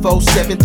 24/7,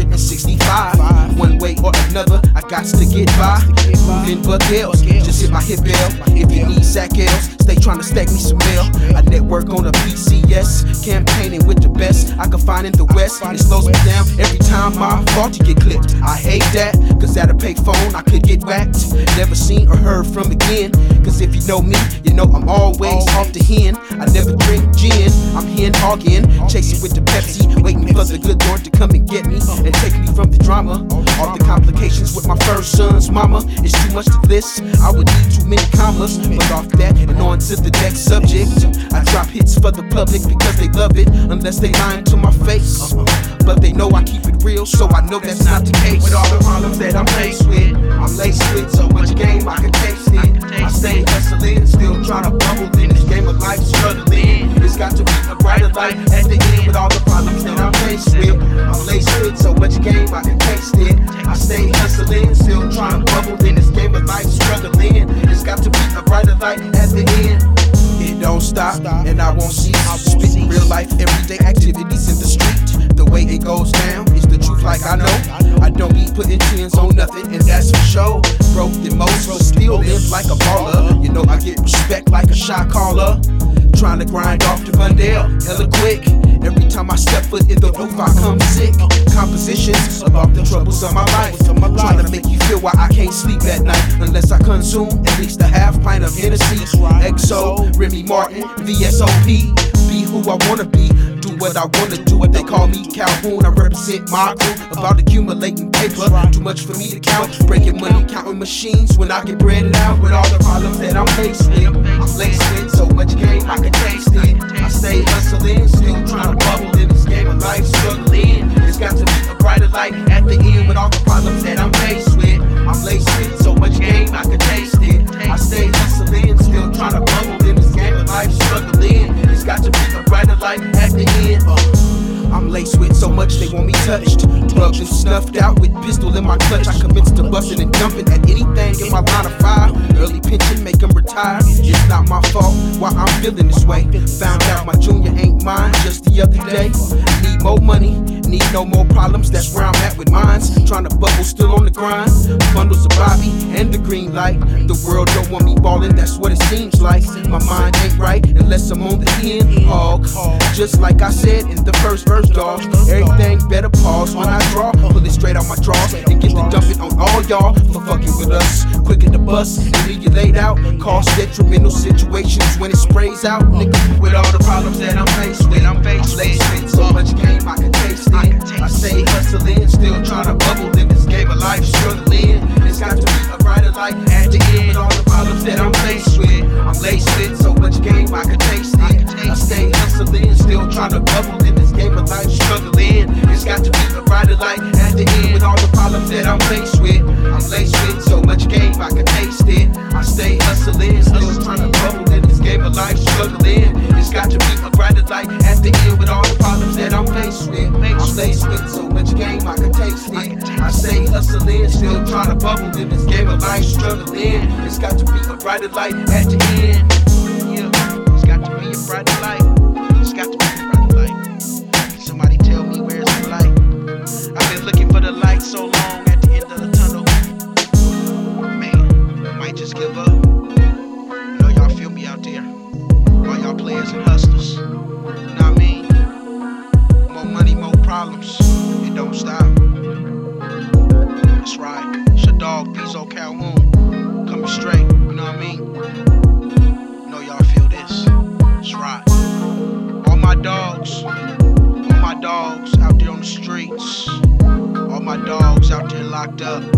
365. One way or another, I got to get by. Moving buckets, just hit my hip bell. If you need sack L's, stay trying to stack me some mail. I network on a PCS, campaigning with the best I can find in the West. It slows me down every time my fault you get clipped. I hate that, cause at a payphone I could get whacked. Never seen or heard from again. Cause if you know me, you know I'm always off the hen. I never drink gin, I'm hen hogging, chasing with the Pepsi, waiting for the good Lord to come and get me and take me from the drama. All the complications with my first son's mama. It's too much to list, I would need too many commas. But off that and on to the next subject. I drop hits for the public because they love it, unless they lying to my face. But they know I keep it real, so I know that's not the case. With all the problems that I'm faced with, I'm laced with so much game I can taste it. I stay hustling, still trying to bubble in this game of life, struggling. It's got to be a brighter light at the end. With all the problems that I'm faced with, I'm laced with so much game I can taste it. I stay hustling, still trying to bubble in this game of life, struggling. It's got to be a brighter light at the end. It don't stop, and I won't cease. Spitting real life, everyday activities in the street. The way it goes down is the truth, like I know. I don't be putting chins on nothing, and that's for sure. Broke the most, but still live like a baller. You know I get respect like a shot caller. Trying to grind off the Mundell, hella quick. Every time I step foot in the roof, I come sick. Compositions about the troubles of my life. Trying to make you feel why I can't sleep at night unless I consume at least a half pint of Hennessy. XO, Remy Martin, VSOP. Be who I wanna be, do what I wanna do. They call me Calhoun, I represent my crew. About accumulating paper, too much for me to count. Breaking money, counting machines when I get breaded out. With all the problems that I'm faced with, I'm laced with so much game I can taste it. I stay hustling, still trying to bubble in this game of life, struggling. It's got to be a brighter light at the end. With all the problems that I'm faced with, I'm laced with so much game I can taste it. I stay hustling, still trying to bubble in this game of life, struggling. It's got to be a brighter light at the end. I'm laced with so much they want me touched. Drugged and snuffed out with pistol in my clutch. I commenced to busting and dumping at anything in my line of fire. Early pension, make them retire. It's not my fault why I'm feeling this way. Found out my junior ain't mine just the other day. Need more money, need no more problems. That's where I'm at with mines. Trying to bubble, still on the grind. Bundles of Bobby and the green light. The world don't want me ballin', that's what it seems like. My mind ain't right unless I'm on the end hog. Just like I said in the first verse, dog. Everything better pause when I draw. Pull it straight out my drawers and get to dumping on all y'all for fucking with us. Quicker to bust and leave you laid out. Cause detrimental situations when it sprays out. Nigga, with all the problems that I'm faced with, I'm laced with so much game I can taste it. I stay hustling, still trying to bubble in this game of life, struggling. It's got to be a brighter light at the end. With all the problems that I'm faced with, I'm laced with so much game I can taste it. I stay hustling, still trying to bubble in this game of life, struggling. It's got to be a brighter light at the end. With all the problems that I'm faced with, I'm laced with so much game I can taste it. I stay hustling, still trying to bubble in this game of life, struggling. It's got to be a brighter light at the end. With all the problems that I'm faced with, I'm laced with so much game I can taste it. I stay hustling, still trying to bubble in this game of life, struggling. It's got to be a brighter light at the end. Yeah, it's got to be a brighter light. It's got to be a brighter light. Somebody tell me where's the light. I've been looking for the light so long at the end of the tunnel. Man, I might just give up. I know y'all feel me out there. All y'all players and hustlers. You know what I mean? More money, more problems. It don't stop. That's right. It's your dog, Pizzo Calhoun. Coming straight. You know what I mean? You know y'all feel this. That's right. All my dogs out there on the streets, all my dogs out there locked up.